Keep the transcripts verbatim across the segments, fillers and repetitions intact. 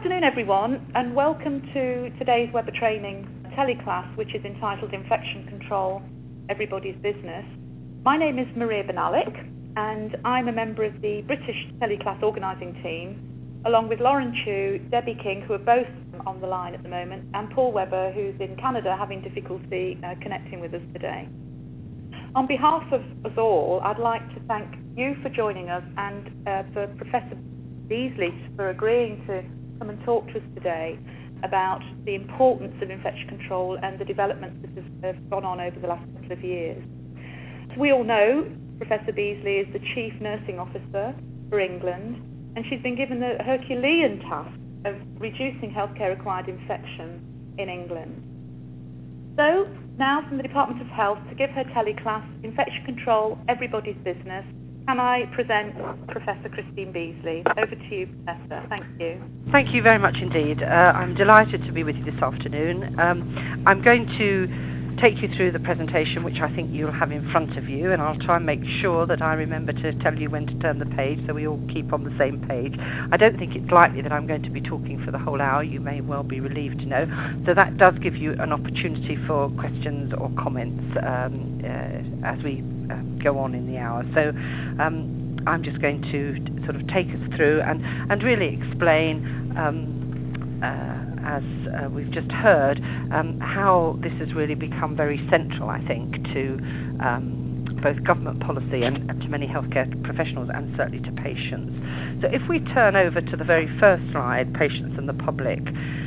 afternoon, everyone, and welcome to today's Weber Training teleclass, which is entitled Infection Control, Everybody's Business. My name is Maria Benalik, and I'm a member of the British teleclass organising team, along with Lauren Chu, Debbie King, who are both on the line at the moment, and Paul Weber, who's in Canada having difficulty uh, connecting with us today. On behalf of us all, I'd like to thank you for joining us and uh, for Professor Beasley for agreeing to come and talk to us today about the importance of infection control and the developments that have gone on over the last couple of years. As we all know, Professor Beasley is the Chief Nursing Officer for England, and she's been given the Herculean task of reducing healthcare-acquired infection in England. So, now from the Department of Health, to give her teleclass, Infection Control, Everybody's Business, can I present Professor Christine Beasley? Over to you, Professor. Thank you. Thank you very much indeed. Uh, I'm delighted to be with you this afternoon. Um, I'm going to take you through the presentation, which I think you'll have in front of you, and I'll try and make sure that I remember to tell you when to turn the page so we all keep on the same page. I don't think it's likely that I'm going to be talking for the whole hour. You may well be relieved to know. So that does give you an opportunity for questions or comments um, uh, as we uh, go on in the hour. So um, I'm just going to t- sort of take us through and, and really explain um, uh, as uh, we've just heard, um, how this has really become very central, I think, to um, both government policy and, and to many healthcare professionals and certainly to patients. So if we turn over to the very first slide, patients and the public,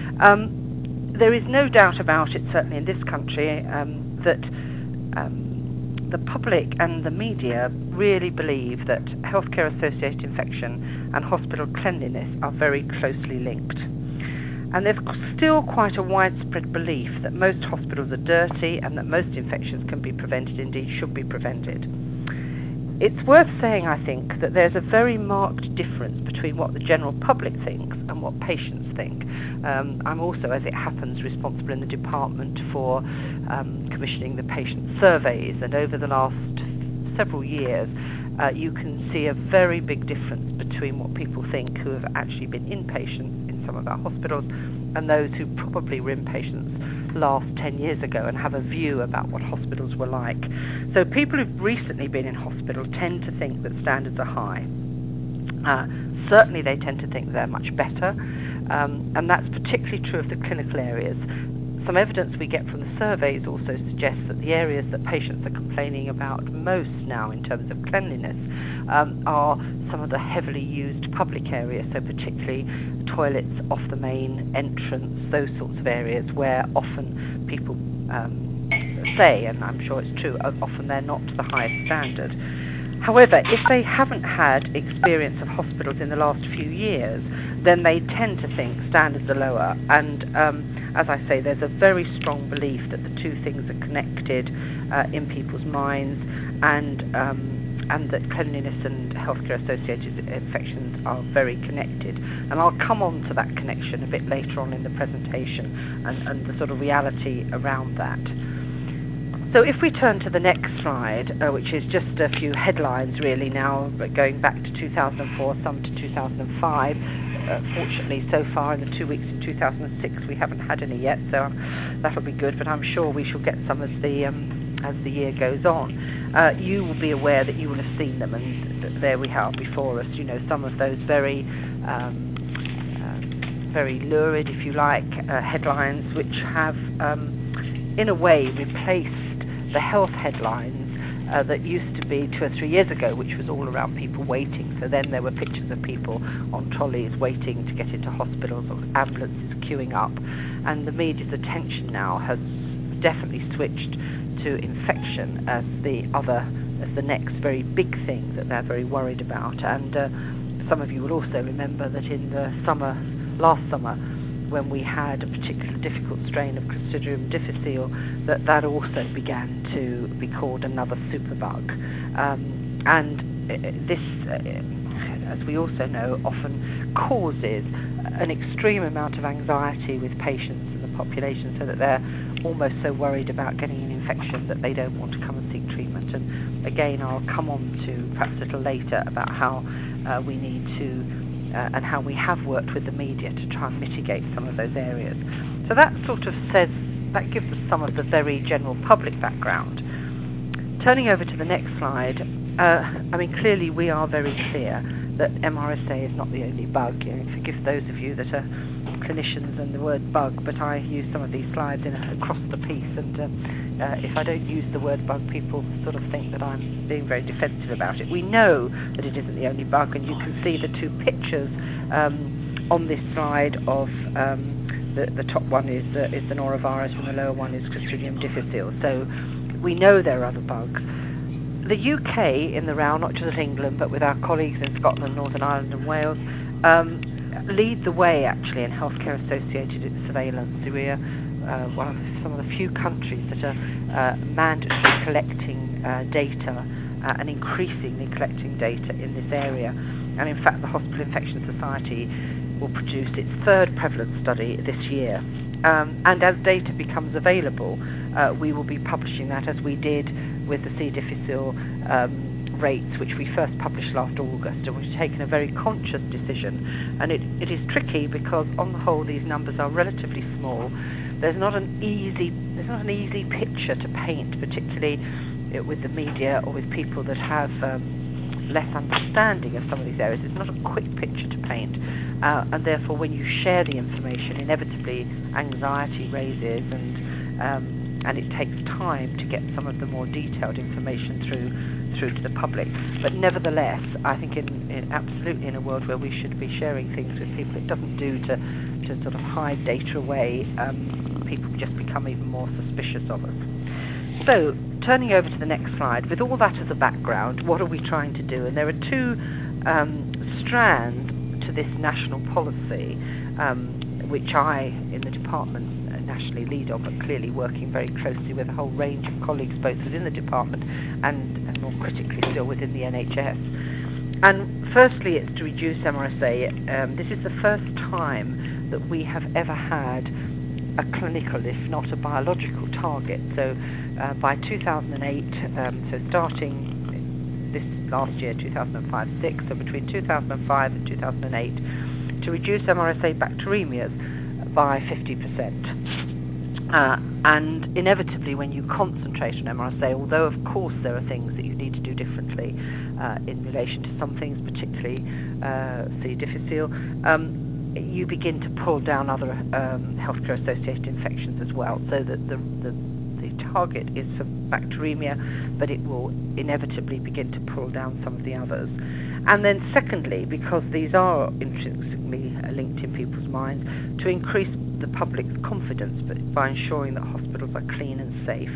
um, there is no doubt about it, certainly in this country, um, that um, the public and the media really believe that healthcare-associated infection and hospital cleanliness are very closely linked. And there's still quite a widespread belief that most hospitals are dirty and that most infections can be prevented, indeed should be prevented. It's worth saying, I think, that there's a very marked difference between what the general public thinks and what patients think. Um, I'm also, as it happens, responsible in the department for um, commissioning the patient surveys, and over the last several years, uh, you can see a very big difference between what people think who have actually been inpatients some of our hospitals and those who probably were inpatients last ten years ago and have a view about what hospitals were like. So people who've recently been in hospital tend to think that standards are high. Uh, certainly they tend to think they're much better, um, and that's particularly true of the clinical areas. Some evidence we get from the surveys also suggests that the areas that patients are complaining about most now in terms of cleanliness um, are some of the heavily used public areas, so particularly toilets off the main entrance, those sorts of areas where often people um, say, and I'm sure it's true, often they're not to the highest standard. However, if they haven't had experience of hospitals in the last few years, then they tend to think standards are lower. And um, as I say, there's a very strong belief that the two things are connected uh, in people's minds, and um, and that cleanliness and healthcare-associated infections are very connected. And I'll come on to that connection a bit later on in the presentation and, and the sort of reality around that. So if we turn to the next slide, uh, which is just a few headlines really now, going back to two thousand four, some to two thousand five. Uh, fortunately, so far in the two weeks in two thousand six, we haven't had any yet, so that'll be good, but I'm sure we shall get some as the um, as the year goes on. Uh, you will be aware that you will have seen them, and th- there we have before us, you know, some of those very um, uh, very lurid, if you like, uh, headlines, which have um, in a way replaced the health headlines uh, that used to be two or three years ago, which was all around people waiting. So then there were pictures of people on trolleys waiting to get into hospitals, or ambulances queuing up, and the media's attention now has definitely switched to infection as the other, as the next very big thing that they're very worried about. And uh, some of you will also remember that in the summer, last summer, when we had a particularly difficult strain of Clostridium difficile, that that also began to be called another superbug. Um, and this, uh, as we also know, often causes an extreme amount of anxiety with patients and the population, so that they're almost so worried about getting an infection that they don't want to come and seek treatment. And again, I'll come on to perhaps a little later about how uh, we need to uh, and how we have worked with the media to try and mitigate some of those areas. So that sort of says, that gives us some of the very general public background. Turning over to the next slide, uh, I mean, clearly we are very clear that M R S A is not the only bug. You know, forgive those of you that are clinicians and the word bug, but I use some of these slides in a, across the piece, and uh, uh, if I don't use the word bug, people sort of think that I'm being very defensive about it. We know that it isn't the only bug, and you can see the two pictures um, on this slide of um, the, the top one is, uh, is the norovirus and the lower one is Clostridium difficile. So we know there are other bugs. The U K in the round, not just England, but with our colleagues in Scotland, Northern Ireland and Wales, um, lead the way actually in healthcare-associated surveillance. So we are uh, one of some of the few countries that are uh, mandatorily collecting uh, data uh, and increasingly collecting data in this area. And in fact, the Hospital Infection Society will produce its third prevalence study this year. Um, and as data becomes available, uh, we will be publishing that, as we did with the C. difficile um, rates, which we first published last August, and we've taken a very conscious decision. And it, it is tricky because, on the whole, these numbers are relatively small. There's not an easy, there's not an easy picture to paint, particularly with the media or with people that have um, less understanding of some of these areas. It's not a quick picture to paint, uh, and therefore, when you share the information, inevitably anxiety raises, and um, and it takes time to get some of the more detailed information through through to the public. But nevertheless, I think in, in absolutely in a world where we should be sharing things with people, it doesn't do to, to sort of hide data away. Um, people just become even more suspicious of us. So, turning over to the next slide, with all that as a background, what are we trying to do? And there are two um, strands to this national policy, um, which I, in the department, nationally lead on, but clearly working very closely with a whole range of colleagues, both within the department and, and more critically still within the N H S. And firstly, it's to reduce M R S A. Um, this is the first time that we have ever had a clinical, if not a biological target. So uh, by two thousand eight, um, so starting this last year, two thousand five six, so between two thousand five and two thousand eight, to reduce M R S A bacteremias by fifty percent. Uh, and inevitably, when you concentrate on M R S A, although of course there are things that you need to do differently uh, in relation to some things, particularly uh, C. difficile, um, you begin to pull down other um, healthcare-associated infections as well, so that the, the, the target is for bacteremia, but it will inevitably begin to pull down some of the others. And then secondly, because these are intrinsically linked in people's minds, to increase the public's confidence by ensuring that hospitals are clean and safe.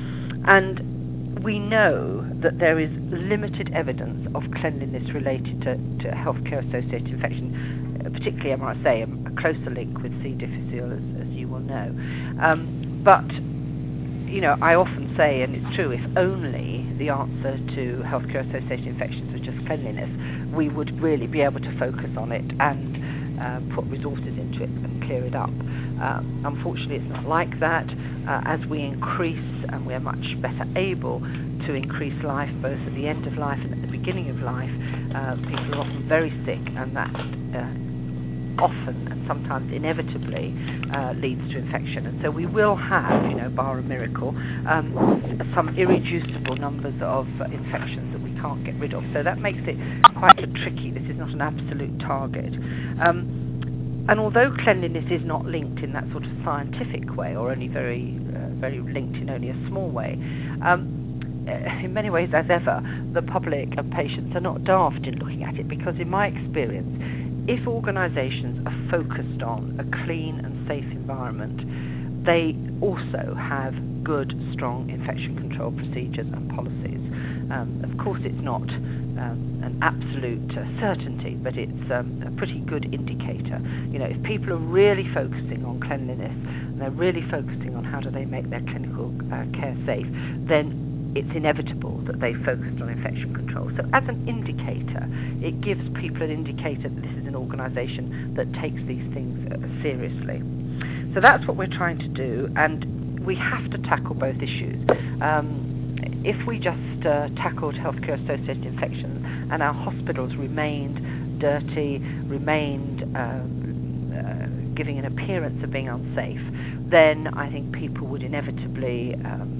And we know that there is limited evidence of cleanliness related to, to healthcare-associated infection, particularly M R S A, a closer link with C. difficile, as, as you will know. Um, but, you know, I often say, and it's true, if only the answer to healthcare-associated infections was just cleanliness, we would really be able to focus on it and uh, put resources into it and clear it up. Uh, unfortunately, it's not like that. Uh, as we increase, and we're much better able to increase life, both at the end of life and at the beginning of life, uh, people are often very sick, and that uh, often and sometimes inevitably uh, leads to infection. And so we will have, you know, bar a miracle, um, some irreducible numbers of uh, infections that we can't get rid of. So that makes it quite tricky. This is not an absolute target. Um, and although cleanliness is not linked in that sort of scientific way, or only very, uh, very linked in only a small way, um, in many ways, as ever, the public and patients are not daft in looking at it, because in my experience, if organisations are focused on a clean and safe environment, they also have good, strong infection control procedures and policies. Um, of course, it's not um, an absolute uh, certainty, but it's um, a pretty good indicator. You know, if people are really focusing on cleanliness, and they're really focusing on how do they make their clinical uh, care safe, then it's inevitable that they focused on infection control. So as an indicator, it gives people an indicator that this is an organisation that takes these things uh, seriously. So that's what we're trying to do, and we have to tackle both issues. Um, if we just uh, tackled healthcare-associated infections and our hospitals remained dirty, remained um, uh, giving an appearance of being unsafe, then I think people would inevitably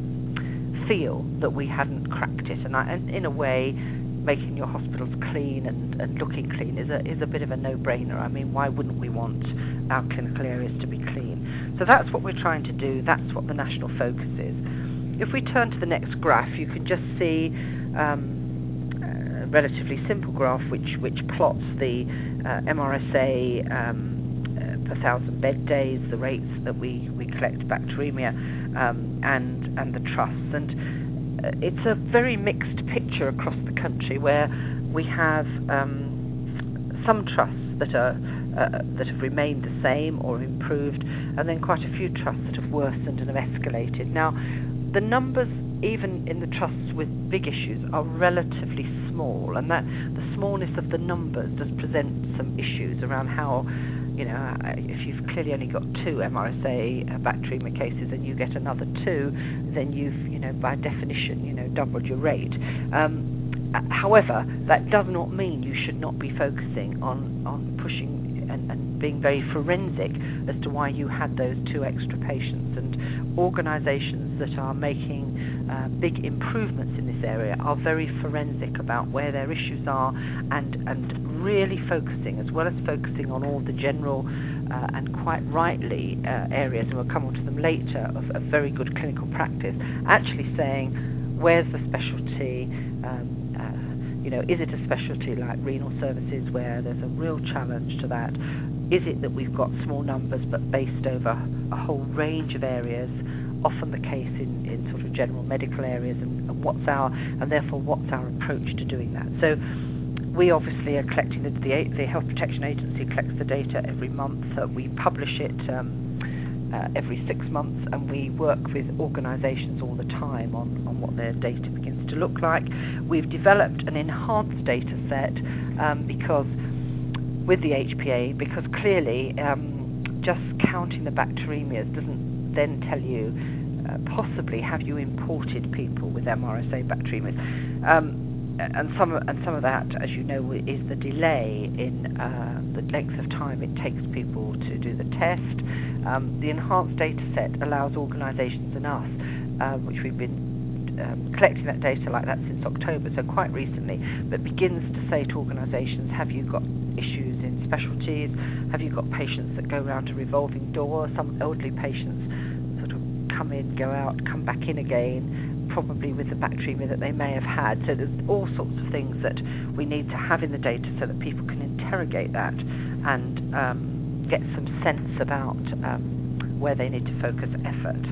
um, feel that we hadn't cracked it. And, I, and in a way, making your hospitals clean and, and looking clean is a, is a bit of a no-brainer. I mean, why wouldn't we want our clinical areas to be clean? So that's what we're trying to do. That's what the national focus is. If we turn to the next graph, you can just see um, a relatively simple graph which, which plots the uh, M R S A um, uh, per thousand bed days, the rates that we, we collect bacteremia, um, and, and the trusts. And uh, it's a very mixed picture across the country, where we have um, some trusts that are uh, that have remained the same or improved, and then quite a few trusts that have worsened and have escalated. Now, the numbers, even in the trusts with big issues, are relatively small, and that the smallness of the numbers does present some issues around how, you know, if you've clearly only got two M R S A bacteremia cases and you get another two, then you've, you know, by definition, you know, doubled your rate. Um, however, that does not mean you should not be focusing on, on pushing and, and being very forensic as to why you had those two extra patients. And organisations that are making uh, big improvements in this area are very forensic about where their issues are, and, and really focusing, as well as focusing on all the general uh, and quite rightly uh, areas, and we'll come on to them later, of, of very good clinical practice, actually saying, where's the specialty? Um, uh, you know, is it a specialty like renal services where there's a real challenge to that? Is it that we've got small numbers but based over a whole range of areas, often the case in, in sort of general medical areas, and, and what's our, and therefore what's our approach to doing that? So we obviously are collecting, the, the, the Health Protection Agency collects the data every month. Uh, we publish it um, uh, every six months, and we work with organisations all the time on, on what their data begins to look like. We've developed an enhanced data set um, because with the H P A, because clearly um, just counting the bacteremias doesn't then tell you uh, possibly have you imported people with M R S A bacteremias. Um, and some and some of that, as you know, is the delay in uh, the length of time it takes people to do the test. Um, the enhanced data set allows organisations and us, uh, which we've been Um, collecting that data like that since October, so quite recently, but begins to say to organisations, have you got issues in specialties? Have you got patients that go around a revolving door? Some elderly patients sort of come in, go out, come back in again, probably with the bacteremia that they may have had. So there's all sorts of things that we need to have in the data so that people can interrogate that and um, get some sense about um, where they need to focus effort.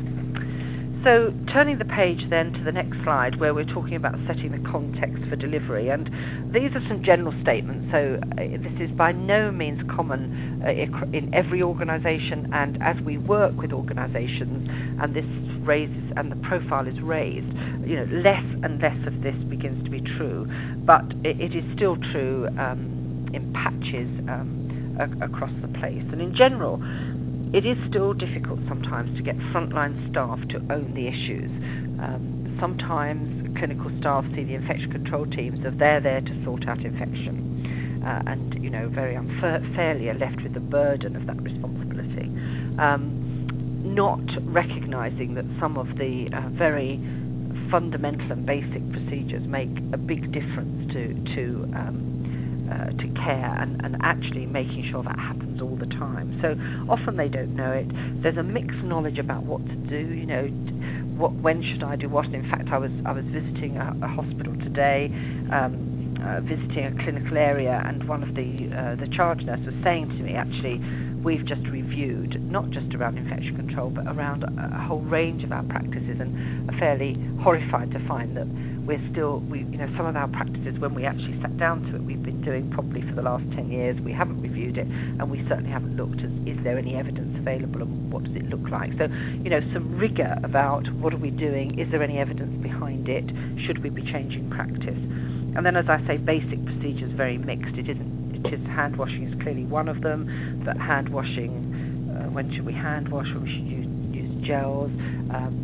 So turning the page then to the next slide, where we're talking about setting the context for delivery. And these are some general statements. So uh, this is by no means common uh, in every organisation, and as we work with organisations and this raises and the profile is raised, you know, less and less of this begins to be true. But it, it is still true um, in patches um, a- across the place. And in general, it is still difficult sometimes to get frontline staff to own the issues. Um, sometimes clinical staff see the infection control teams as they're there to sort out infection, uh, and you know, very unfairly are left with the burden of that responsibility, um, not recognising that some of the uh, very fundamental and basic procedures make a big difference to to um, Uh, to care, and, and actually making sure that happens all the time. So often they don't know it. There's a mixed knowledge about what to do, you know, what, when should I do what. And in fact, I was I was visiting a, a hospital today, um, uh, visiting a clinical area, and one of the uh, the charge nurse was saying to me, actually, we've just reviewed, not just around infection control, but around a, a whole range of our practices, and are fairly horrified to find that we're still, we, you know, some of our practices, when we actually sat down to it, we've been doing probably for the last ten years, we haven't reviewed it, and we certainly haven't looked at, is there any evidence available, and what does it look like? So, you know, some rigour about what are we doing, is there any evidence behind it, should we be changing practice? And then, as I say, basic procedures very mixed. It isn't, it is hand washing is clearly one of them, but hand washing, uh, when should we hand wash, when we should use, use gels, um,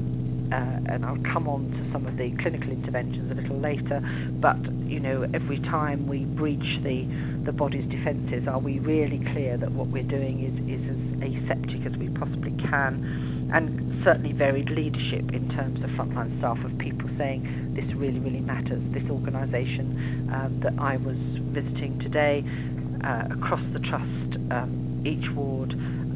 uh, and I'll come on to some of the clinical interventions a little later, but, you know, every time we breach the, the body's defences, are we really clear that what we're doing is, is as aseptic as we possibly can? And certainly varied leadership in terms of frontline staff, of people saying this really, really matters. This organisation um, that I was visiting today, uh, across the trust, um, each ward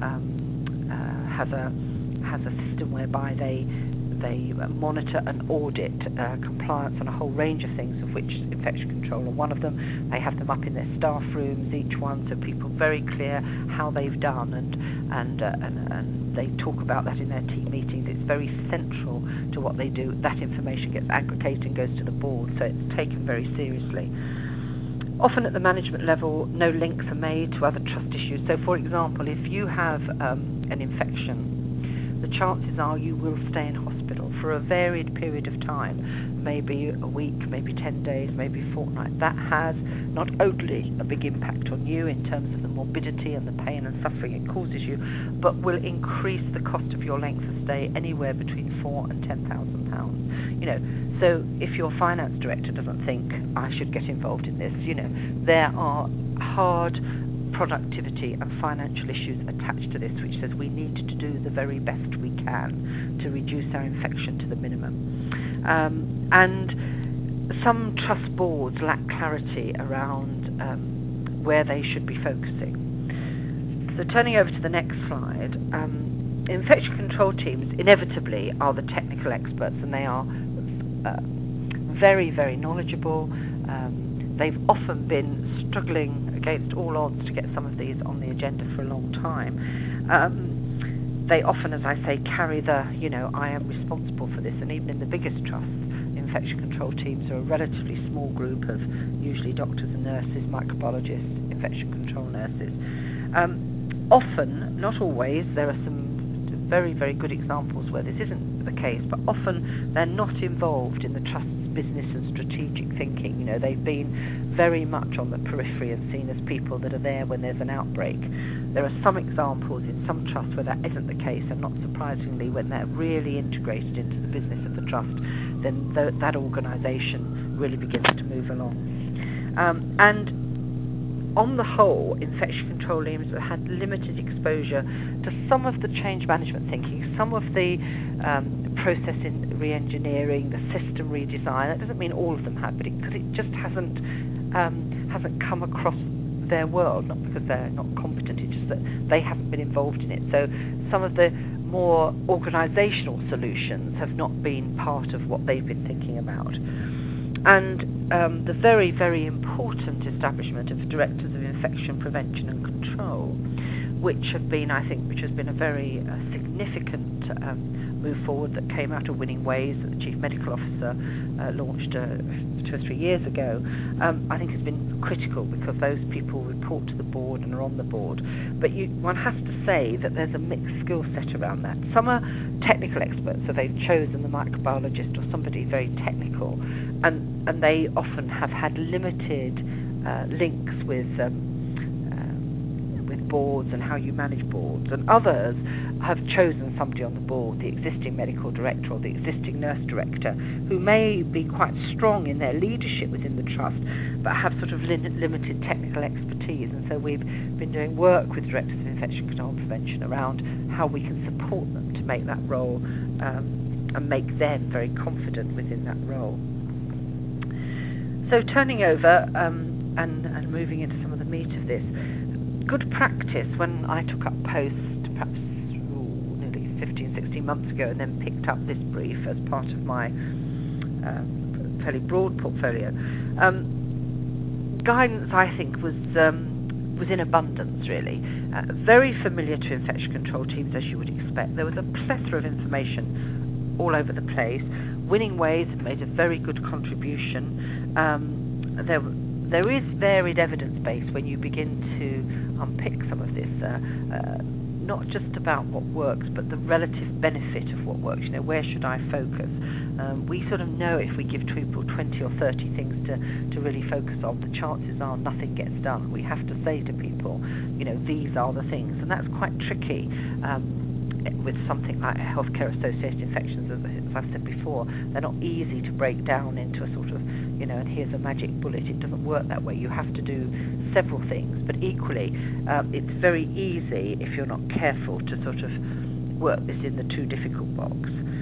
um, uh, has a has a system whereby they they monitor and audit uh, compliance on a whole range of things, of which infection control are one of them. They have them up in their staff rooms, each one, so people are very clear how they've done, and and, uh, and and they talk about that in their team meetings. It's very central to what they do. That information gets aggregated and goes to the board, so it's taken very seriously. Often at the management level, no links are made to other trust issues. So, for example, if you have um, an infection, the chances are you will stay in hospital for a varied period of time, maybe a week, maybe ten days, maybe a fortnight. That has not only a big impact on you in terms of the morbidity and the pain and suffering it causes you, but will increase the cost of your length of stay anywhere between four and ten thousand pounds. You know, so if your finance director doesn't think I should get involved in this, you know, there are hard productivity and financial issues attached to this, which says we need to do the very best we can to reduce our infection to the minimum. Um, and some trust boards lack clarity around um, where they should be focusing. So turning over to the next slide, um, infection control teams inevitably are the technical experts, and they are uh, very, very knowledgeable. Um, they've often been struggling against all odds to get some of these on the agenda for a long time. Um, they often, as I say, carry the, you know, I am responsible for this, and even in the biggest trusts, infection control teams are a relatively small group of usually doctors and nurses, microbiologists, infection control nurses. Um, often, not always, there are some very, very good examples where this isn't the case, but often they're not involved in the trust's business and strategic thinking. You know, they've been very much on the periphery and seen as people that are there when there's an outbreak. There are some examples in some trusts where that isn't the case, and not surprisingly, when they're really integrated into the business of the trust, then th- that organisation really begins to move along. Um, and on the whole, infection control teams have had limited exposure to some of the change management thinking, some of the um, process in re-engineering, the system redesign. That doesn't mean all of them have, but it, cause it just hasn't um, hasn't come across their world, not because they're not competent, it's just that they haven't been involved in it. So some of the more organisational solutions have not been part of what they've been thinking about. And um, the very, very important establishment of directors of infection prevention and control, which have been, I think, which has been a very uh, significant um, move forward that came out of Winning Ways that the Chief Medical Officer uh, launched uh, two or three years ago, um, I think has been critical, because those people report to the board and are on the board. But you, one has to say that there's a mixed skill set around that. Some are technical experts, so they've chosen the microbiologist or somebody very technical, and, and they often have had limited uh, links with um, with boards and how you manage boards, and others have chosen somebody on the board, the existing medical director or the existing nurse director, who may be quite strong in their leadership within the trust, but have sort of lim- limited technical expertise. And so we've been doing work with directors of infection control and prevention around how we can support them to make that role um, and make them very confident within that role. So turning over um, and, and moving into some of the meat of this, good practice when I took up post perhaps ooh, nearly fifteen, sixteen months ago, and then picked up this brief as part of my um, fairly broad portfolio. Um, guidance, I think, was um, was in abundance, really. Uh, very familiar to infection control teams, as you would expect. There was a plethora of information all over the place. Winning Ways made a very good contribution. Um, there There is varied evidence base when you begin to unpick some of this, uh, uh, not just about what works, but the relative benefit of what works. You know, where should I focus? Um, we sort of know if we give people twenty or thirty things to, to really focus on, the chances are nothing gets done. We have to say to people, you know, these are the things, and that's quite tricky. Um, with something like healthcare-associated infections, as, as I've said before, they're not easy to break down into a sort of, you know, and here's a magic bullet. It doesn't work that way. You have to do several things, but equally, um, it's very easy, if you're not careful, to sort of work this in the too difficult box.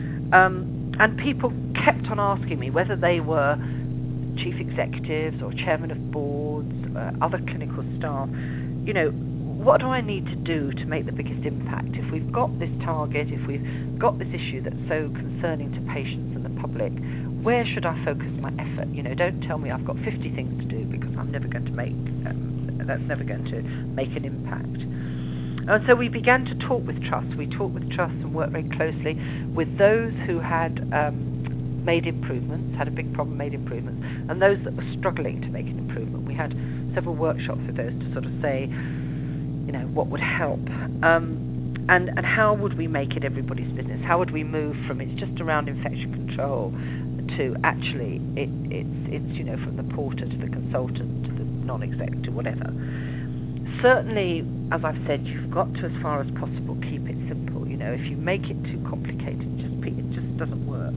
Um, and people kept on asking me whether they were chief executives or chairman of boards, uh, other clinical staff, you know, what do I need to do to make the biggest impact? If we've got this target, if we've got this issue that's so concerning to patients and the public, where should I focus my effort? You know, don't tell me I've got fifty things to do, because I'm never going to make, um, that's never going to make an impact. And so we began to talk with trusts. We talked with trusts and worked very closely with those who had um, made improvements, had a big problem, made improvements, and those that were struggling to make an improvement. We had several workshops with those to sort of say, you know, what would help, um, and and how would we make it everybody's business? How would we move from it's just around infection control to actually it, it's it's you know, from the porter to the consultant to the non-exec to whatever. Certainly, as I've said, you've got to, as far as possible, keep it simple. You know, if you make it too complicated, it just it just doesn't work.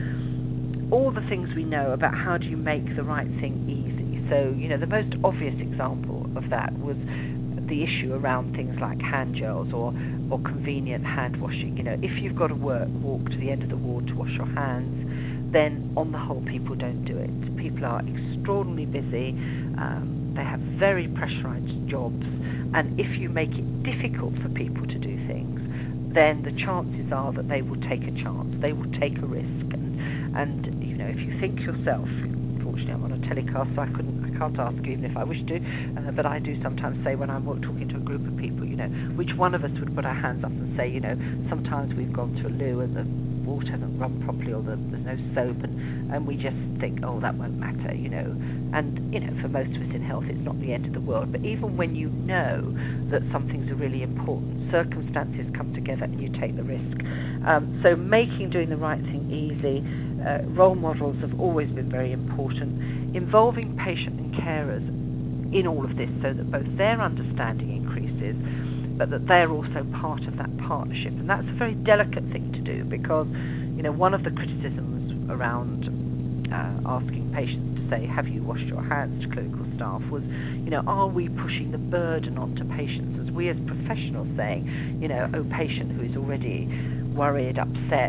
All the things we know about how do you make the right thing easy. So, you know, the most obvious example of that was the issue around things like hand gels or, or convenient hand washing. You know, if you've got to work, walk to the end of the ward to wash your hands, then on the whole people don't do it. People are extraordinarily busy, um, they have very pressurized jobs, and if you make it difficult for people to do things, then the chances are that they will take a chance, they will take a risk. And, and you know, if you think yourself, unfortunately I'm on a telecast, so I couldn't can't ask you even if I wish to, uh, but I do sometimes say when I'm talking to a group of people, you know, which one of us would put our hands up and say, you know, sometimes we've gone to a loo and the water hasn't run properly, or the, there's no soap, and, and we just think, oh, that won't matter, you know. And, you know, for most of us in health, it's not the end of the world. But even when you know that something's really important, circumstances come together and you take the risk. Um, so making doing the right thing easy. Uh, role models have always been very important. Involving patient and carers in all of this so that both their understanding increases, but that they're also part of that partnership. And that's a very delicate thing to do, because, you know, one of the criticisms around uh, asking patients to say, have you washed your hands, to clinical staff, was, you know, are we pushing the burden onto patients, as we as professionals saying, you know, oh, patient who is already worried, upset,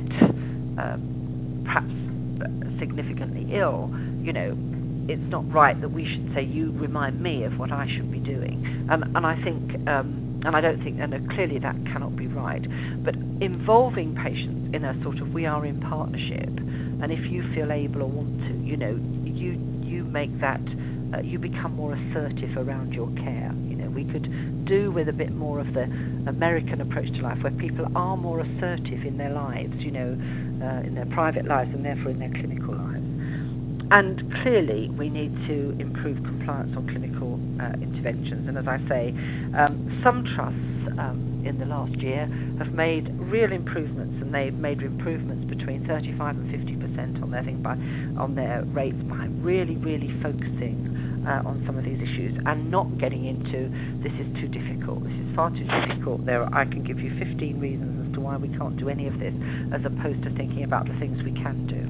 um, perhaps significantly ill, you know, it's not right that we should say, you remind me of what I should be doing. And, and I think, um, and I don't think, and clearly that cannot be right, but involving patients in a sort of, we are in partnership, and if you feel able or want to, you know, you you make that, uh, you become more assertive around your care. You know, we could do with a bit more of the American approach to life, where people are more assertive in their lives, you know, uh, in their private lives and therefore in their clinical lives. And clearly, we need to improve compliance on clinical uh, interventions. And as I say, um, some trusts um, in the last year have made real improvements, and they've made improvements between thirty-five and fifty percent on their thing by on their rates by really, really focusing uh, on some of these issues and not getting into this is too difficult, this is far too difficult. There, I can give you fifteen reasons as to why we can't do any of this, as opposed to thinking about the things we can do.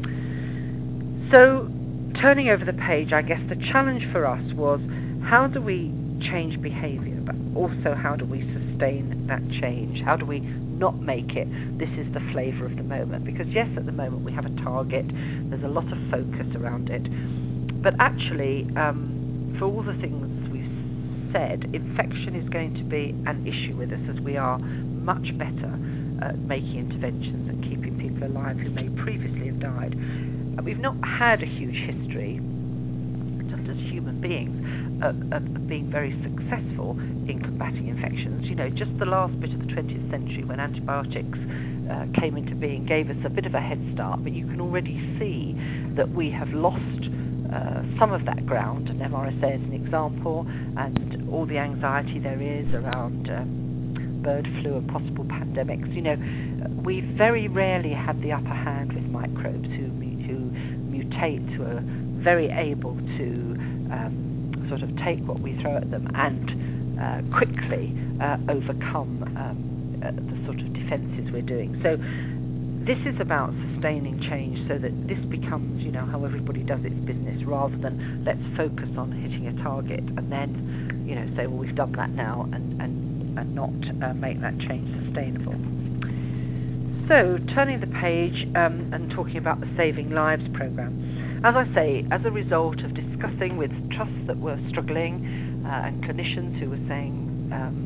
So, turning over the page, I guess the challenge for us was, how do we change behaviour, but also how do we sustain that change? How do we not make it, this is the flavour of the moment? Because yes, at the moment we have a target, there's a lot of focus around it, but actually, um, for all the things we've said, infection is going to be an issue with us, as we are much better at making interventions and keeping people alive who may previously have died. We've not had a huge history, just as human beings, of, of being very successful in combating infections. You know, just the last bit of the twentieth century, when antibiotics uh, came into being, gave us a bit of a head start, but you can already see that we have lost uh, some of that ground, and M R S A is an example, and all the anxiety there is around um, bird flu and possible pandemics. You know, we very rarely have the upper hand with microbes who mutate, who are very able to um, sort of take what we throw at them and uh, quickly uh, overcome um, uh, the sort of defences we're doing. So this is about sustaining change so that this becomes, you know, how everybody does its business, rather than let's focus on hitting a target and then, you know, say, well, we've done that now, and, and, and not uh, make that change sustainable. So turning the page um, and talking about the Saving Lives programme. As I say, as a result of discussing with trusts that were struggling uh, and clinicians who were saying, um,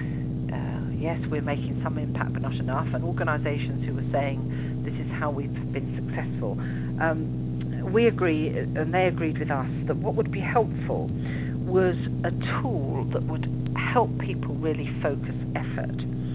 yes, we're making some impact but not enough, and organisations who were saying this is how we've been successful. Um, we agree, and they agreed with us, that what would be helpful was a tool that would help people really focus effort.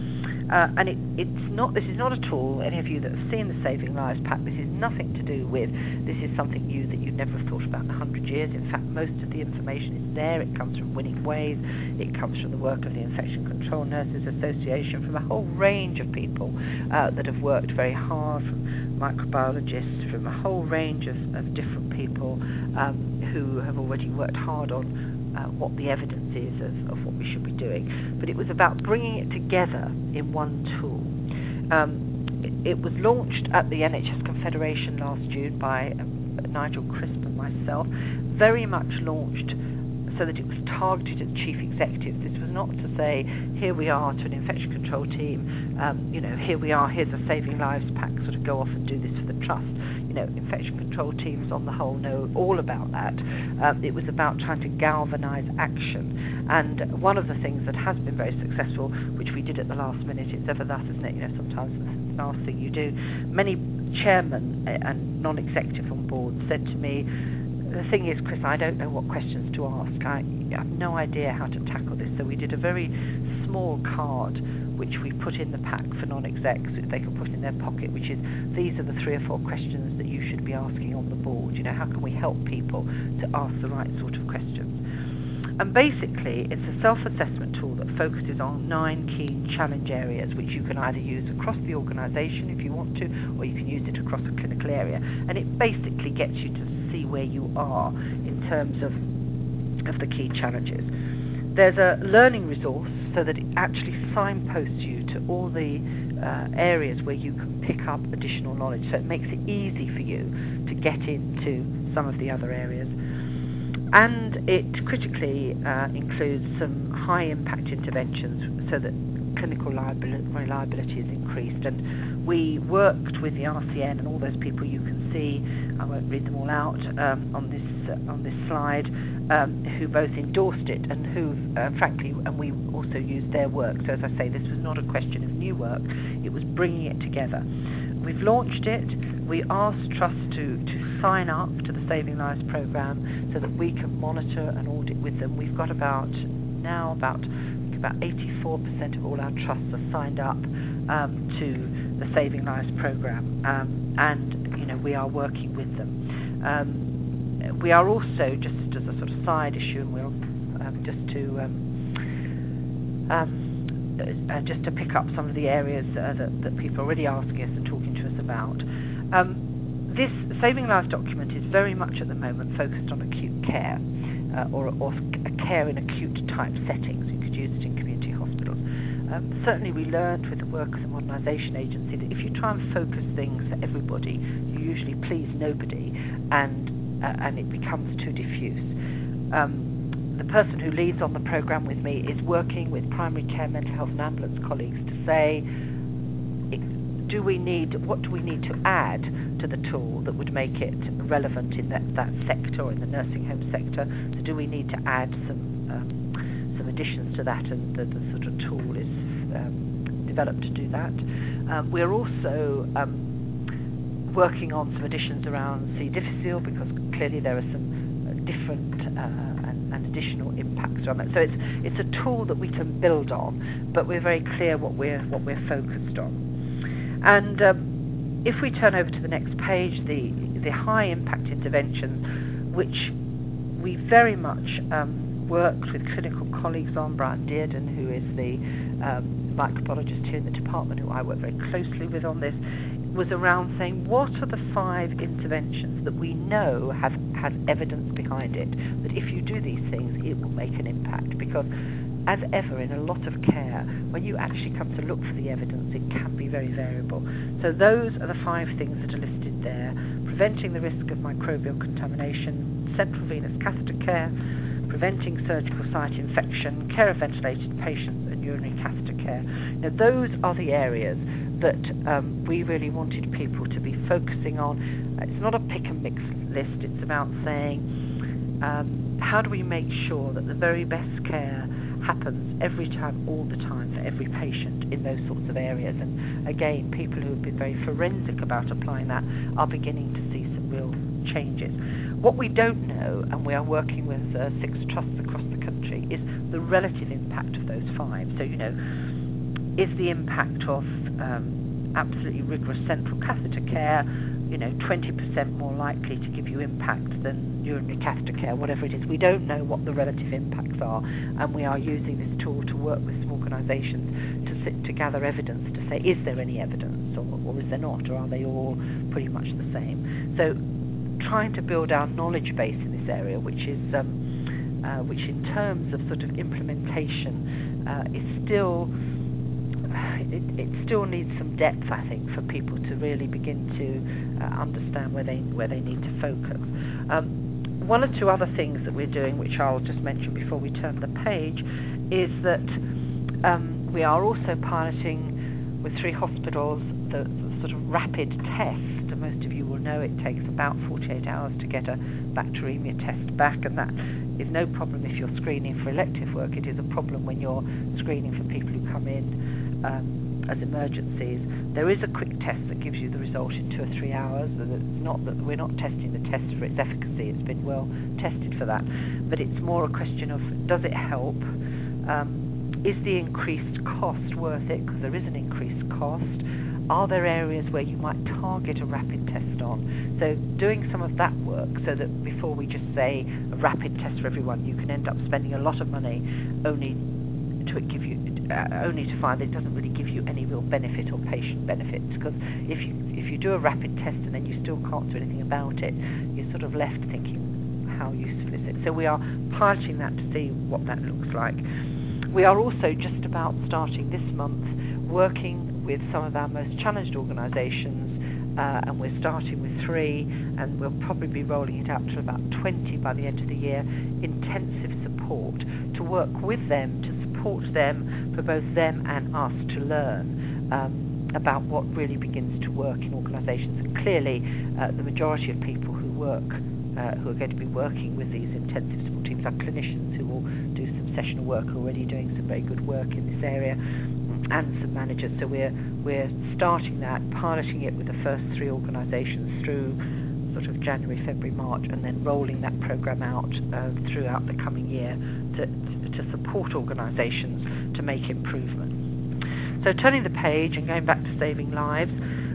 Uh, and it, it's not. This is not a tool, any of you that have seen the Saving Lives Pack, this is nothing to do with, this is something new that you've never thought about in a hundred years. In fact, most of the information is there. It comes from Winning Ways, it comes from the work of the Infection Control Nurses Association, from a whole range of people uh, that have worked very hard, from microbiologists, from a whole range of, of different people um, who have already worked hard on Uh, what the evidence is of, of what we should be doing. But it was about bringing it together in one tool. Um, it, it was launched at the N H S Confederation last June by um, Nigel Crisp and myself, very much launched so that it was targeted at chief executives. This was not to say, here we are to an infection control team, um, you know, here we are, here's a Saving Lives Pack, sort of go off and do this for the trust. You know, infection control teams on the whole know all about that. Um, it was about trying to galvanise action. And one of the things that has been very successful, which we did at the last minute, it's ever thus, isn't it? You know, sometimes it's the last thing you do. Many chairmen and non-executive on board said to me, the thing is, Chris, I don't know what questions to ask. I, I have no idea how to tackle this. So we did a very small card which we put in the pack for non-execs, which they could put in their pocket, which is, these are the three or four questions that you should be asking on the board. You know, how can we help people to ask the right sort of questions? And basically, it's a self-assessment tool that focuses on nine key challenge areas, which you can either use across the organisation if you want to, or you can use it across a clinical area. And it basically gets you to see where you are in terms of, of the key challenges. There's a learning resource so that it actually signposts you to all the uh, areas where you can pick up additional knowledge. So it makes it easy for you to get into some of the other areas. And it critically uh, includes some high impact interventions so that clinical reliability is increased. And we worked with the R C N and all those people you can see, I won't read them all out um, on this uh, on this slide, um, who both endorsed it and who, uh, frankly, and we also used their work. So as I say, this was not a question of new work, it was bringing it together. We've launched it. We asked trusts to, to sign up to the Saving Lives programme so that we can monitor and audit with them. We've got about, now about, about eighty-four percent of all our trusts are signed up um, to the Saving Lives programme, um, and you know, we are working with them. Um, we are also, just as a sort of side issue, and we'll um, just to um, um, uh, just to pick up some of the areas uh, that, that people are already asking us and talking to us about. Um, this Saving Lives document is very much at the moment focused on acute care, uh, or, or care in acute type settings. You could use it in community hospitals. Um, certainly we learned with the work of the Modernisation Agency that if you try and focus things for everybody, you usually please nobody, and uh, and it becomes too diffuse. Um, the person who leads on the programme with me is working with primary care, mental health and ambulance colleagues to say, do we need, what do we need to add to the tool that would make it relevant in that, that sector, or in the nursing home sector? So do we need to add some um, some additions to that, and the, the sort of tool is um, developed to do that. Um, we're also um, working on some additions around C. difficile, because clearly there are some uh, different uh, and, and additional impacts on that. So it's it's a tool that we can build on, but we're very clear what we're what we're focused on. And um, if we turn over to the next page, the the high impact interventions, which we very much um, worked with clinical colleagues on, Brian Dearden, who is the um, microbiologist here in the department, who I work very closely with on this, was around saying, what are the five interventions that we know have, have evidence behind it, that if you do these things, it will make an impact? Because as ever in a lot of care, when you actually come to look for the evidence, it can be very variable. So those are the five things that are listed there: preventing the risk of microbial contamination, central venous catheter care, preventing surgical site infection, care of ventilated patients, and urinary catheter care. Now, those are the areas that um, we really wanted people to be focusing on. It's not a pick and mix list. It's about saying, um, how do we make sure that the very best care happens every time, all the time, for every patient in those sorts of areas? And again, people who have been very forensic about applying that are beginning to see some real changes. What we don't know, and we are working with uh, six trusts across the country, is the relative impact of those five. So, you know, is the impact of um, absolutely rigorous central catheter care, you know, twenty percent more likely to give you impact than urinary catheter care, whatever it is? We don't know what the relative impacts are, and we are using this tool to work with some organisations to sit to gather evidence to say, is there any evidence, or, or is there not, or are they all pretty much the same? So trying to build our knowledge base in this area, which is um, uh, which in terms of sort of implementation uh, is still it, it still needs some depth, I think, for people to really begin to uh, understand where they where they need to focus. Um, one or two other things that we're doing, which I'll just mention before we turn the page, is that um, we are also piloting with three hospitals the, the sort of rapid test. Most of you will know it takes about forty-eight hours to get a bacteremia test back, and that is no problem if you're screening for elective work. It is a problem when you're screening for people who come in um, as emergencies. There is a quick test that gives you the result in two or three hours. It's not that we're not testing the test for its efficacy. It's been well tested for that, but it's more a question of, does it help? Um, is the increased cost worth it? Because there is an increased cost. Are there areas where you might target a rapid test on? So doing some of that work, so that before we just say a rapid test for everyone, you can end up spending a lot of money only to give you, uh, only to find that it doesn't really give you any real benefit or patient benefits. Because if you if you do a rapid test and then you still can't do anything about it, you're sort of left thinking, how useful is it? So we are piloting that to see what that looks like. We are also just about starting this month working with some of our most challenged organisations, uh, and we're starting with three, and we'll probably be rolling it out to about twenty by the end of the year, intensive support, to work with them, to support them, for both them and us to learn um, about what really begins to work in organisations. And clearly, uh, the majority of people who work, uh, who are going to be working with these intensive support teams are clinicians who will do some sessional work, already doing some very good work in this area, and some managers. So we're we're starting that, piloting it with the first three organisations through sort of January, February, March, and then rolling that programme out uh, throughout the coming year to, to support organisations to make improvement. So turning the page and going back to saving lives,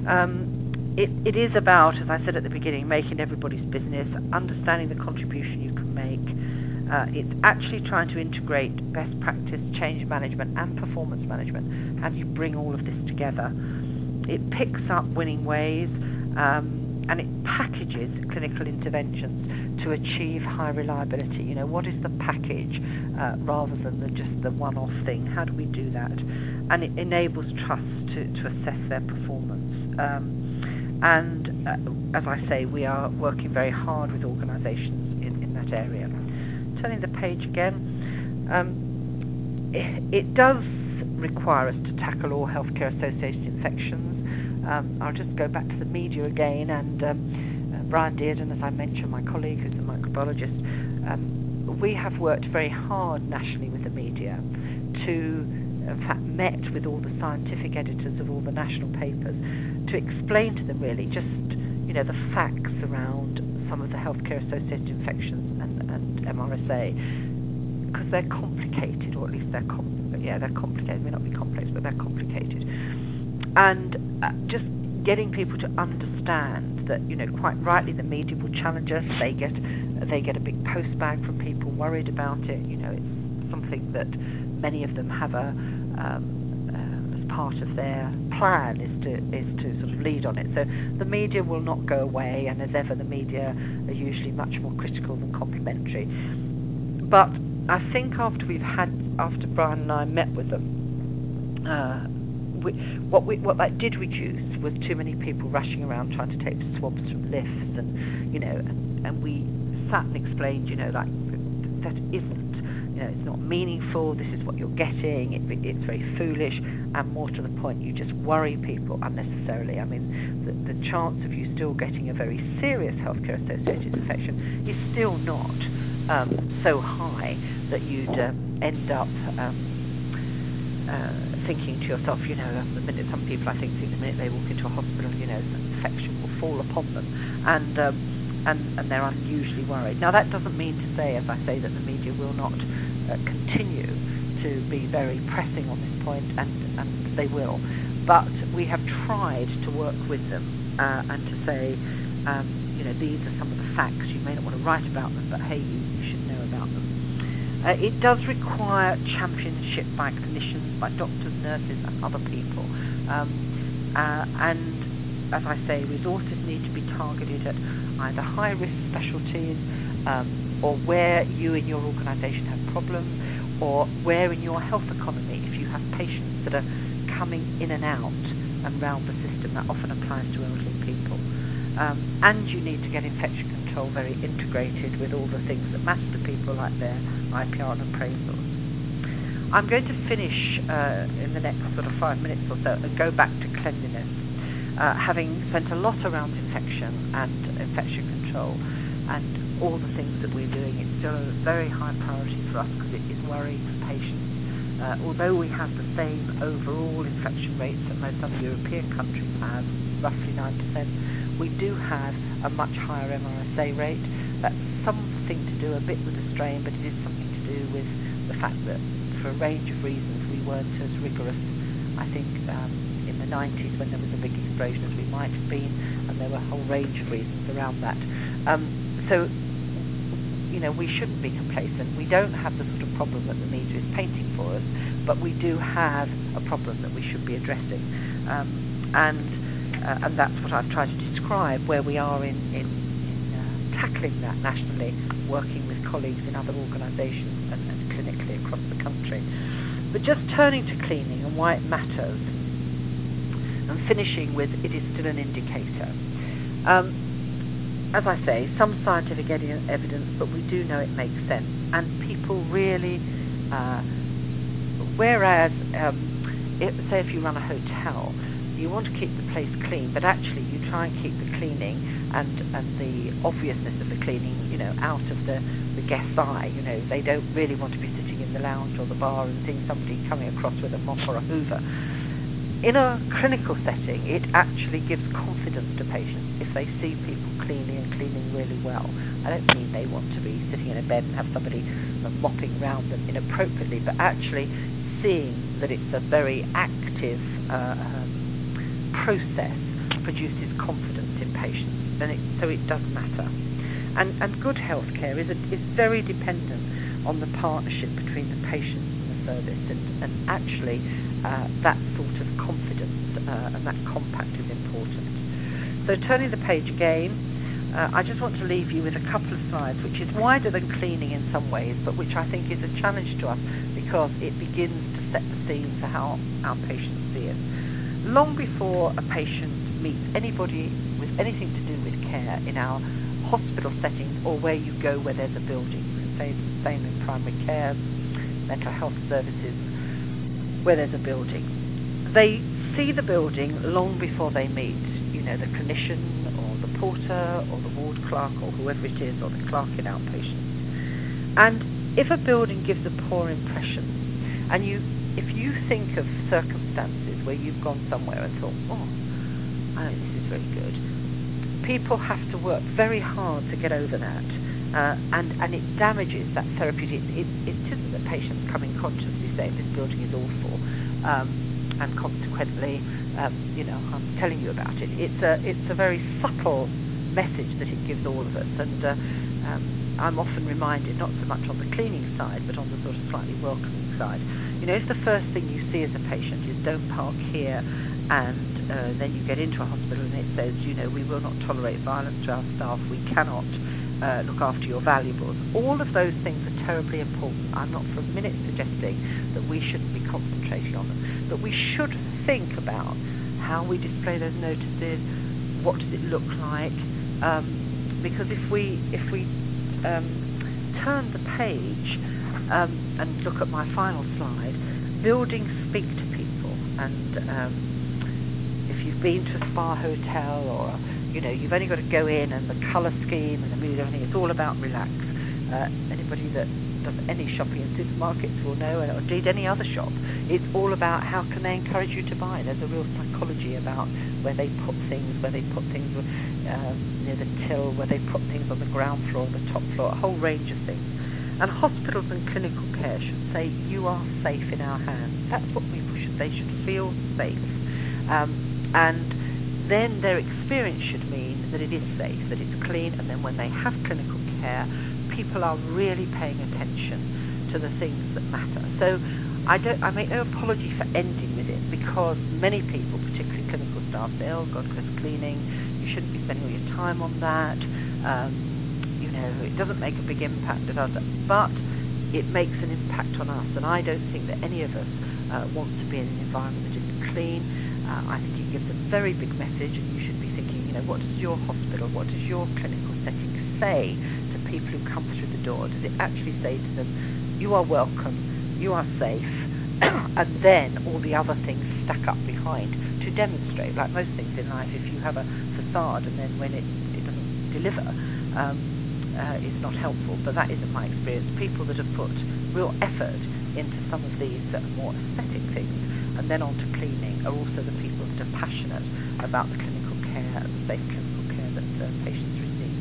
um, it, it is about, as I said at the beginning, making everybody's business, understanding the contribution you can make. Uh, it's actually trying to integrate best practice, change management, and performance management. How do you bring all of this together? It picks up winning ways, um, and it packages clinical interventions to achieve high reliability. You know, what is the package uh, rather than the, just the one-off thing? How do we do that? And it enables trusts to, to assess their performance. Um, and uh, as I say, we are working very hard with organisations in, in that area. Turning the page again, um, it, it does require us to tackle all healthcare-associated infections. Um, I'll just go back to the media again, and um, uh, Brian Dearden, as I mentioned, my colleague who's a microbiologist, um, we have worked very hard nationally with the media to, in fact, met with all the scientific editors of all the national papers to explain to them really just, you know, the facts around some of the healthcare-associated infections and, and M R S A, because they're complicated, or at least they're com- yeah they're complicated. They may not be complex, but they're complicated. And uh, just getting people to understand that, you know, quite rightly the media will challenge us. They get they get a big post bag from people worried about it. You know, it's something that many of them have a um, part of their plan is to is to sort of lead on it. So the media will not go away, and as ever the media are usually much more critical than complimentary. But I think after we've had, after Brian and I met with them, uh, we, what we, what that did reduce was too many people rushing around trying to take swabs from lifts, and you know, and, and we sat and explained, you know, like that isn't, you know, it's not meaningful. This is what you're getting. It, it's very foolish, and more to the point, you just worry people unnecessarily. I mean, the, the chance of you still getting a very serious healthcare-associated infection is still not um, so high that you'd um, end up um, uh, thinking to yourself, you know, the minute some people, I think, think the minute they walk into a hospital, you know, the infection will fall upon them, and um, and, and they're unusually worried. Now, that doesn't mean to say, as I say, that the media will not uh, continue to be very pressing on this point, and, and they will. But we have tried to work with them uh, and to say, um, you know, these are some of the facts. You may not want to write about them, but hey, you, you should know about them. Uh, it does require championship by clinicians, by doctors, nurses, and other people. Um, uh, and as I say, resources need to be targeted at either high-risk specialties um, or where you in your organisation have problems, or where in your health economy, if you have patients that are coming in and out and round the system, that often applies to elderly people. Um, and you need to get infection control very integrated with all the things that matter to people, like their I P R and appraisals. I'm going to finish uh, in the next sort of five minutes or so and go back to cleanliness. Uh, having spent a lot around infection and infection control and all the things that we're doing, it's still a very high priority for us because it is worrying for patients. Uh, although we have the same overall infection rates that most other European countries have, roughly nine percent, we do have a much higher M R S A rate. That's something to do a bit with the strain, but it is something to do with the fact that for a range of reasons we weren't as rigorous, I think, um, in the nineties when there was a big explosion as we might have been, and there were a whole range of reasons around that. Um, so, you know, we shouldn't be complacent. We don't have the sort of problem that the media is painting for us, but we do have a problem that we should be addressing. Um, and uh, and that's what I've tried to describe, where we are in, in, in uh, tackling that nationally, working with colleagues in other organisations and, and clinically across the country. But just turning to cleaning and why it matters, and finishing with it is still an indicator. Um, as I say, some scientific ed- evidence, but we do know it makes sense. And people really, uh, whereas, um, it, say if you run a hotel, you want to keep the place clean, but actually you try and keep the cleaning and, and the obviousness of the cleaning, you know, out of the, the guest's eye. You know, they don't really want to be sitting in the lounge or the bar and seeing somebody coming across with a mop or a hoover. In a clinical setting, it actually gives confidence to patients if they see people cleaning and cleaning really well. I don't mean they want to be sitting in a bed and have somebody mopping around them inappropriately, but actually seeing that it's a very active uh, um, process produces confidence in patients, and it, so it does matter. And, and good healthcare is, a, is very dependent on the partnership between the patient and the service, and, and actually uh, that sort of confidence uh, and that compact is important. So turning the page again, uh, I just want to leave you with a couple of slides, which is wider than cleaning in some ways, but which I think is a challenge to us because it begins to set the scene for how our patients see it. Long before a patient meets anybody with anything to do with care in our hospital settings or where you go where there's a building, say the same in primary care, mental health services, where there's a building. They see the building long before they meet, you know, the clinician or the porter or the ward clerk or whoever it is, or the clerk in outpatients. And if a building gives a poor impression, and you, if you think of circumstances where you've gone somewhere and thought, oh, I know this is very good, people have to work very hard to get over that, uh, and, and it damages that therapeutic. It, it isn't that patients coming consciously saying this building is awful, um, and consequently, um, you know, I'm telling you about it. It's a, it's a very subtle message that it gives all of us, and uh, um, I'm often reminded, not so much on the cleaning side, but on the sort of slightly welcoming side. You know, if the first thing you see as a patient is don't park here, and uh, then you get into a hospital and it says, you know, we will not tolerate violence to our staff, we cannot uh, look after your valuables. All of those things are terribly important. I'm not for a minute suggesting that we shouldn't be concentrating on them, but we should think about how we display those notices, what does it look like, um, because if we if we um, turn the page um, and look at my final slide, buildings speak to people, and um, if you've been to a spa hotel, or you know you've only got to go in and the colour scheme and the mood, everything, it's all about relax. Uh, anybody that does any shopping in supermarkets will know, or indeed any other shop, it's all about how can they encourage you to buy. There's a real psychology about where they put things, where they put things uh, near the till, where they put things on the ground floor, the top floor, a whole range of things. And hospitals and clinical care should say, you are safe in our hands. That's what people should, they should feel safe. Um, and then their experience should mean that it is safe, that it's clean, and then when they have clinical care, people are really paying attention to the things that matter. So I don't, I make no apology for ending with it, because many people, particularly clinical staff, say, oh God, because cleaning, you shouldn't be spending all your time on that. Um, you know, it doesn't make a big impact at us, but it makes an impact on us. And I don't think that any of us uh, want to be in an environment that isn't clean. Uh, I think it gives a very big message, and you should be thinking, you know, what does your hospital, what does your clinical setting say to people who come through the door? Does it actually say to them, you are welcome, you are safe, and then all the other things stack up behind to demonstrate, like most things in life, if you have a facade and then when it, it doesn't deliver, um, uh, it's not helpful. But that isn't my experience. People that have put real effort into some of these uh, more aesthetic things and then on to cleaning are also the people that are passionate about the clinical care and the safe clinical care that uh, patients receive.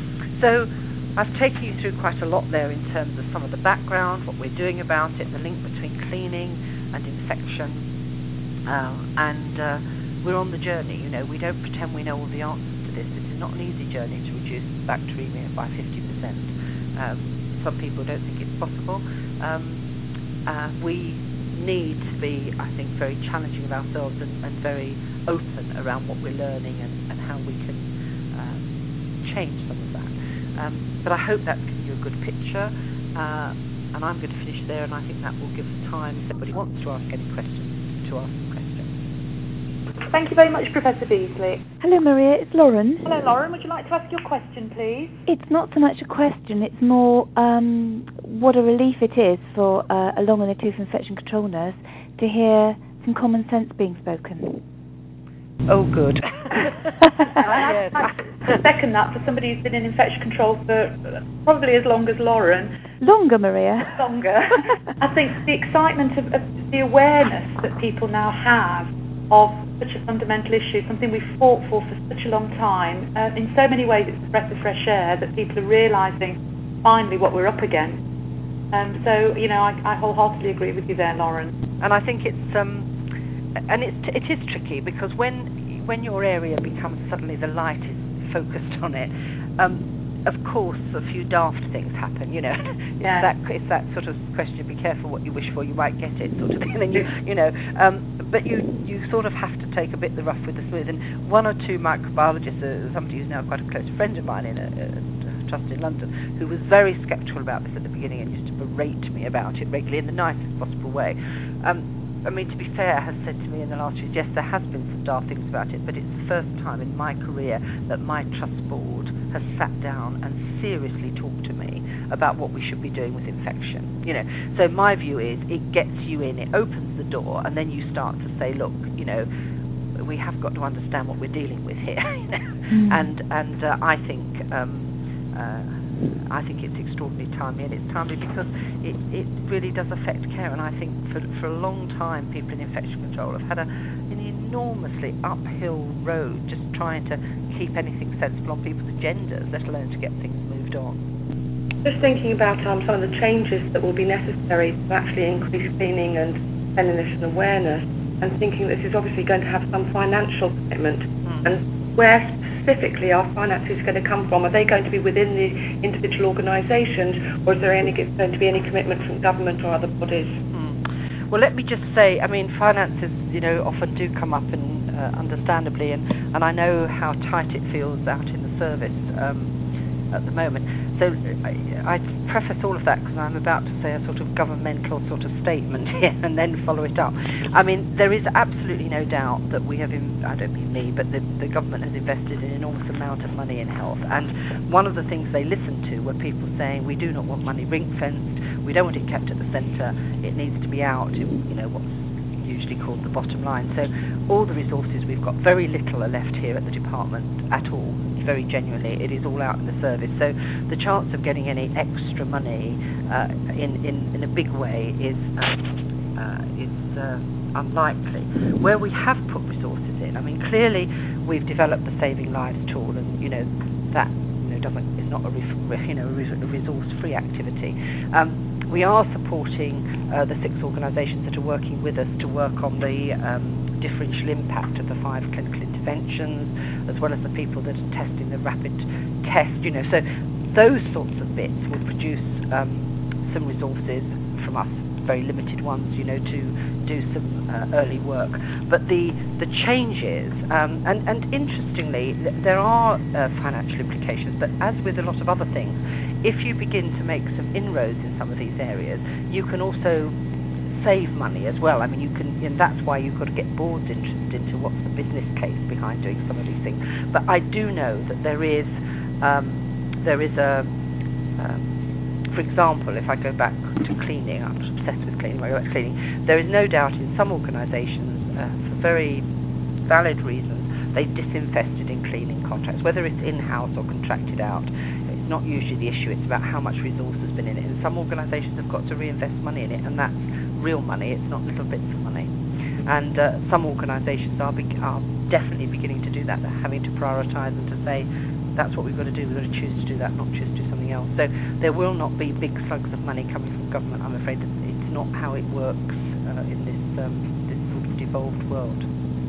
So I've taken you through quite a lot there in terms of some of the background, what we're doing about it, the link between cleaning and infection, uh, and uh, we're on the journey. You know, we don't pretend we know all the answers to this. This is not an easy journey to reduce bacteremia by fifty percent. Um, some people don't think it's possible. Um, uh, we need to be, I think, very challenging of ourselves and, and very open around what we're learning and, and how we can um, change some of that. Um, but I hope that's given you a good picture, uh, and I'm going to finish there, and I think that will give us time, if anybody wants to ask any questions, to ask questions. Thank you very much, Professor Beasley. Hello, Maria. It's Lauren. Hello, Lauren. Would you like to ask your question, please? It's not so much a question. It's more um, what a relief it is for uh, a lung and a tooth infection control nurse to hear some common sense being spoken. Oh, good. I, I, I second that for somebody who's been in infection control for probably as long as Lauren. Longer, Maria. Longer. I think the excitement of, of the awareness that people now have of such a fundamental issue, something we've fought for for such a long time. Uh, in so many ways, it's a breath of fresh air that people are realising finally what we're up against. Um, so, you know, I, I wholeheartedly agree with you there, Lauren. And I think it's, um, and it, it is tricky, because when when your area becomes suddenly the light is focused on it, um, of course, a few daft things happen, you know. Yeah. It's that it's that sort of question, be careful what you wish for, you might get it, sort of thing. And you, you know, um, but you, you sort of have to take a bit the rough with the smooth. And one or two microbiologists, uh, somebody who's now quite a close friend of mine in a, a trust in London, who was very sceptical about this at the beginning and used to berate me about it regularly in the nicest possible way. Um, I mean, to be fair, has said to me in the last year, yes, there has been some daft things about it, but it's the first time in my career that my trust board has sat down and seriously talked to me about what we should be doing with infection. You know, so my view is it gets you in, it opens the door, and then you start to say, look, you know, we have got to understand what we're dealing with here. You know? mm. And and uh, I think um, uh, I think it's extraordinarily timely, and it's timely because it, it really does affect care. And I think for for a long time, people in infection control have had a, an enormously uphill road just trying to keep anything sensible on people's agendas, let alone to get things moved on. Just thinking about um, some of the changes that will be necessary to actually increase cleaning and cleanliness and awareness, and thinking this is obviously going to have some financial commitment, mm. and where specifically our finances going to come from? Are they going to be within the individual organisations, or is there any, going to be any commitment from government or other bodies? Mm. Well, let me just say, I mean, finances, you know, often do come up, and uh, understandably, and, and I know how tight it feels out in the service. Um, at the moment. So I, I preface all of that because I'm about to say a sort of governmental sort of statement here and then follow it up. I mean, there is absolutely no doubt that we have, in, I don't mean me, but the, the government has invested an enormous amount of money in health. And one of the things they listened to were people saying, we do not want money ring-fenced, we don't want it kept at the centre, it needs to be out, you know, what's usually called the bottom line. So all the resources we've got, very little are left here at the department at all. Very genuinely, it is all out in the service. So the chance of getting any extra money uh, in, in in a big way is um, uh, is uh, unlikely. Where we have put resources in, I mean, clearly we've developed the Saving Lives tool, and you know that you know doesn't is not a re- you know a resource-free activity. Um, we are supporting uh, the six organisations that are working with us to work on the um, differential impact of the five clinical interventions, as well as the people that are testing the rapid test, you know. So those sorts of bits will produce um, some resources from us, very limited ones, you know, to do some uh, early work. But the the changes, um, and, and interestingly, th- there are uh, financial implications, but as with a lot of other things, if you begin to make some inroads in some of these areas, you can also save money as well. I mean, you can, and that's why you've got to get boards interested into what's the business case behind doing some of these things. But I do know that there is, um, there is a, um, for example, if I go back to cleaning, I'm obsessed with cleaning. I go back to cleaning. There is no doubt in some organisations, uh, for very valid reasons, they disinvested in cleaning contracts, whether it's in-house or contracted out. It's not usually the issue. It's about how much resource has been in it. And some organisations have got to reinvest money in it, and that's real money. It's not little bits of money. And uh, some organisations are, be- are definitely beginning to do that. They're having to prioritise and to say, that's what we've got to do. We've got to choose to do that, not choose to do something else. So there will not be big slugs of money coming from government. I'm afraid that it's not how it works uh, in this um, this sort of devolved world.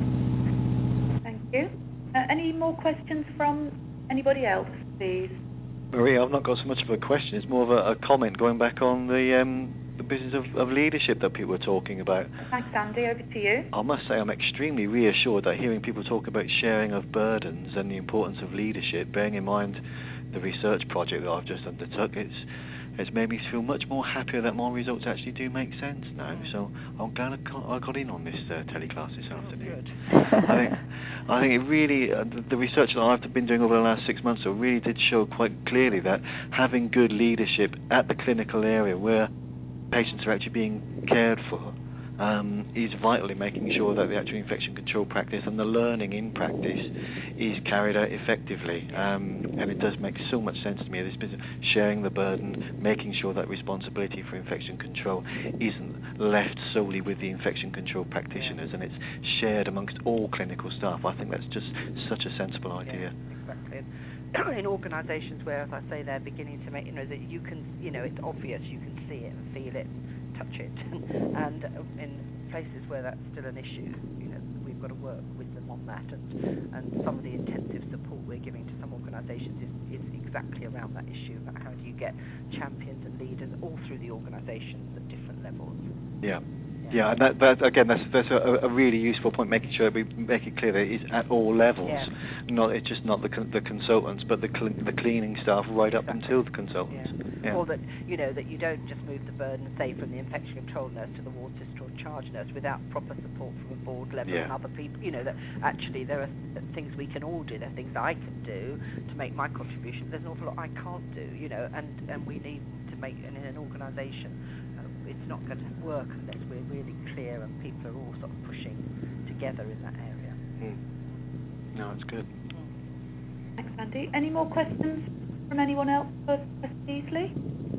Thank you. Uh, any more questions from anybody else, please? Maria, I've not got so much of a question. It's more of a, a comment going back on the um, the business of, of leadership that people were talking about. Thanks, Andy. Over to you. I must say I'm extremely reassured that hearing people talk about sharing of burdens and the importance of leadership, bearing in mind the research project that I've just undertook, it's it's made me feel much more happier that my results actually do make sense now. So I'm glad I got, I got in on this uh, teleclass this afternoon. I think I think it really, uh, the, the research that I've been doing over the last six months or really did show quite clearly that having good leadership at the clinical area where patients are actually being cared for um, is vital in making sure that the actual infection control practice and the learning in practice is carried out effectively. Um, and it does make so much sense to me, this business, sharing the burden, making sure that responsibility for infection control isn't left solely with the infection control practitioners and it's shared amongst all clinical staff. I think that's just such a sensible idea. Yeah, exactly. In organisations where, as I say, they're beginning to make, you know, that you can, you know, it's obvious, you can see it and feel it, touch it, and in places where that's still an issue, you know, we've got to work with them on that, and, and some of the intensive support we're giving to some organisations is, is exactly around that issue, about how do you get champions and leaders all through the organisations at different levels. Yeah. Yeah, and that, that again, that's that's a, a really useful point. Making sure we make it clear that it's at all levels, yeah. not it's just not the the consultants, but the cl- the cleaning staff right up exactly. until the consultants. Yeah. Yeah. Or that you know that you don't just move the burden, say, from the infection control nurse to the ward sister or charge nurse without proper support from a board level yeah. and other people. You know that actually there are things we can all do. There are things I can do to make my contribution. There's an awful lot I can't do. You know, and and we need to make and in an organisation. It's not going to work unless we're really clear and people are all sort of pushing together in that area. Mm. No, it's good. Mm. Thanks, Andy. Any more questions from anyone else for Professor Beasley?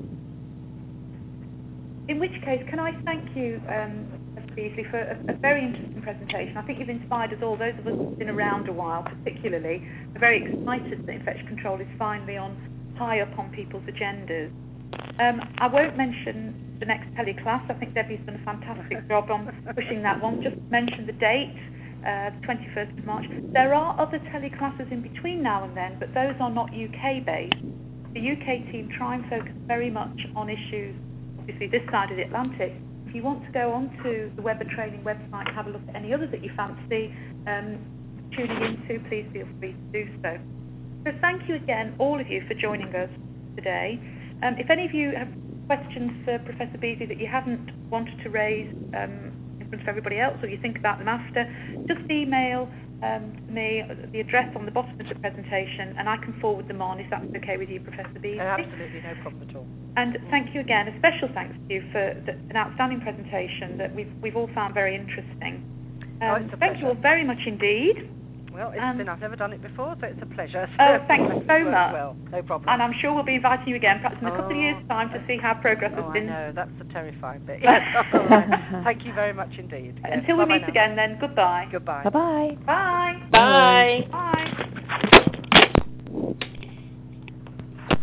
In which case, can I thank you, um, Professor Beasley, for a, a very interesting presentation. I think you've inspired us all, those of us who've been around a while particularly, are very excited that infection control is finally on high up on people's agendas. Um, I won't mention the next teleclass. I think Debbie's done a fantastic job on pushing that one. Just mention the date, uh, the twenty-first of March. There are other teleclasses in between now and then, but those are not U K based. The U K team try and focus very much on issues, obviously this side of the Atlantic. If you want to go onto the Weber Training website and have a look at any others that you fancy um, tuning into, please feel free to do so. So thank you again, all of you, for joining us today. Um, if any of you have questions for Professor Beasley that you haven't wanted to raise um, in front of everybody else, or you think about them after, just email um, me the address on the bottom of the presentation, and I can forward them on if that's okay with you, Professor Beasley. Uh, absolutely, no problem at all. And thank you again, a special thanks to you for the, an outstanding presentation that we've we've all found very interesting. Um, oh, it's a thank you all very much indeed. Well, it's um, been, I've never done it before, so it's a pleasure. Oh, thank you so much. Well, no problem. And I'm sure we'll be inviting you again, perhaps in a couple of Oh. years' time, to see how progress has Oh, been. I know, that's the terrifying bit. Yes, all right. Thank you very much indeed. Yes. Until we Bye-bye meet now. again then, goodbye. Goodbye. Bye-bye. Bye. Bye. Bye.